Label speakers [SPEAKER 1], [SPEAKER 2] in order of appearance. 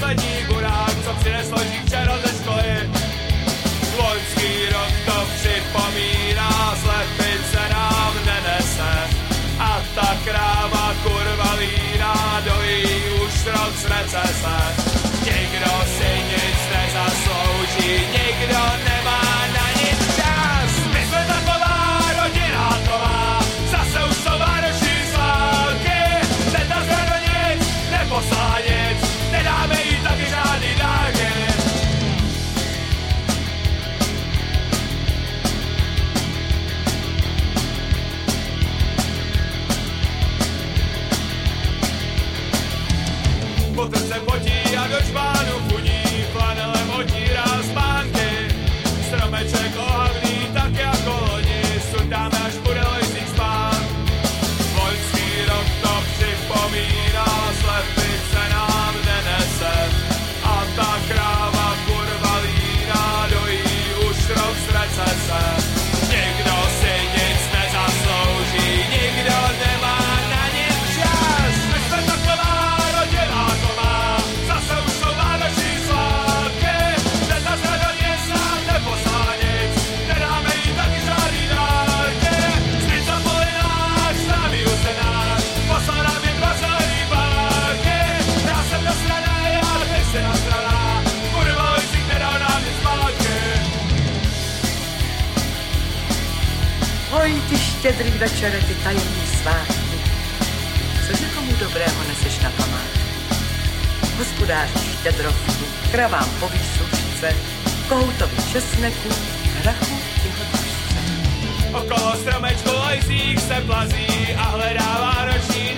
[SPEAKER 1] poslední burák, co přinesl včera ze školy. Loňský rok to připomíná, slepice nám nenese. A ta kráva kurva líná, dojí už rok z recese. Nikdo si nic nezaslouží, nikdo nemá na nic čas. My jsme taková rodina ková, zase už jsou vánoční svátky. Teta zvedl nic, neposlala nic, nedáme jí taky žádný dárky. Potom se potí a do čbánu funí, flanelem otírá spánky. Stromeček ohavný tak jako loni, sundáme až bude lojzík spát. Loňský rok to připomíná, slepice nám nenese. A ta kráva kurva líná, dojí už rok z recese. Nikdo si nic nezaslouží, nikdo nemá na nic čas. My jsme taková rodina ková, zase už jsou vánoční svátky. Teta zvedl nic, nám neposlala nic, nedáme jí taky žádný dárky. Spíš zapomínáš, známý usenáš, poslal nám jen 2 zelený párky. Já jsem nasranej a ty jsi nasraná, kurva lojzík nedal nám nic zpátky.
[SPEAKER 2] Oj, ty štědrý večere, ty tajemný svátky. Cože komu dobrého neseš na památku? Hospodáři štědrovku, kravám po výslužce, kohoutovi česneku, hrachu i hotožce.
[SPEAKER 1] Okolo stromečku lojzík se plazí a hledá vánoční